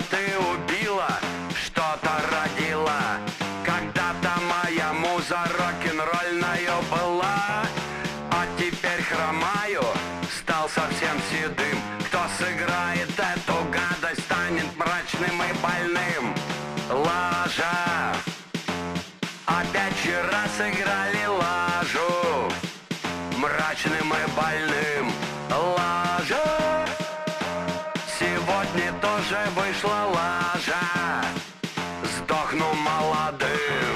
ты убила, что-то родила. Когда-то моя муза рок-н-ролльная была, а теперь хромаю, стал совсем седым. Кто сыграет эту гадость, станет мрачным и больным. Лажа. Опять вчера сыграли лажу, мрачным и больным. Лажа. Сегодня тоже вышла лажа, сдохну молодым.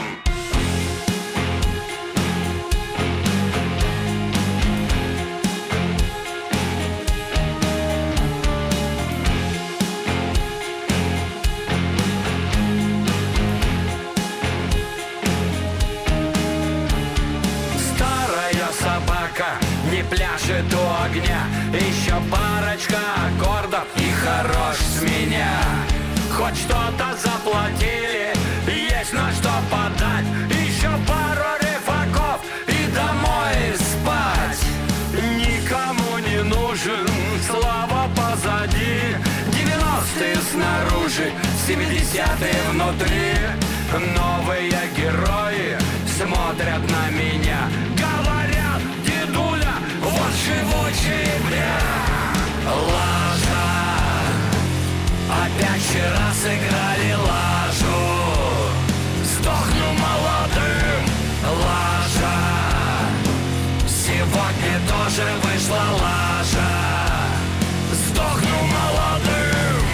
Старая собака не пляшет у огня. Еще парочка аккордов и хорош с меня. Хоть что-то заплатили, есть на что подать. Еще пару рифаков и домой спать. Никому не нужен, слава позади. 90-е снаружи, 70-е внутри. Новые герои смотрят на меня, говорят: дедуля, вот живучий, бля. Лажа. Опять вчера сыграли лажу, сдохну молодым. Лажа. Сегодня тоже вышла лажа, сдохну молодым.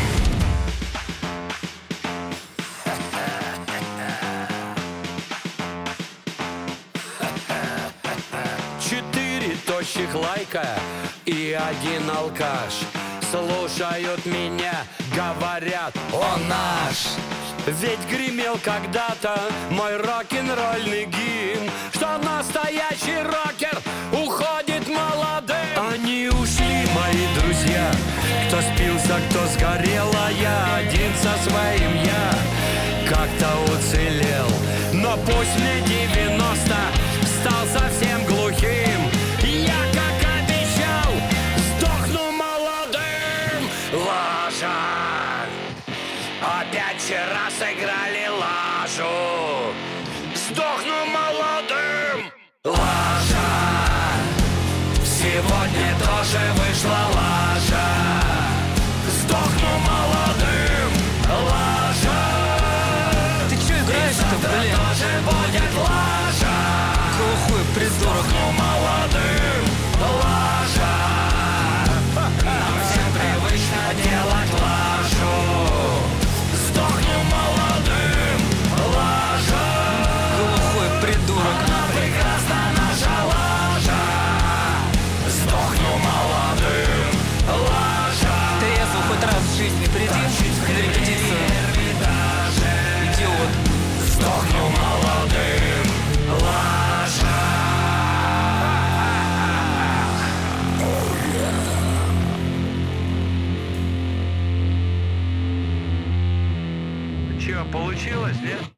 Четыре тощих лайка и один алкаш слушают меня, говорят: он наш. Ведь гремел когда-то мой рок-н-ролльный гимн, что настоящий рокер уходит молодым. Они ушли, мои друзья, кто спился, кто сгорел, а я один со своим я как-то уцелел. Но пусть мне 90, стал совсем глухим. Я, как обещал, сдохну молодым. Лажа. Опять вчера сыграли лажу, сдохну молодым. Лажа. Сегодня тоже вышла лажа, сдохну молодым. Лажа. Ты чё играешь-то, блин? Тоже будет лажа. Какого хуя, придурок? Сдохну молодым. Лажа. Нам всем привычно делать лажу, сдохну молодым. Лажа. Какого хуя, придурок? Она прекрасна, наша лажа, сдохну молодым. Лажа. Трезво хоть раз в жизни приди на репетицию. Идиот. Сдохну молодым. Лажа. Чё, получилось, нет?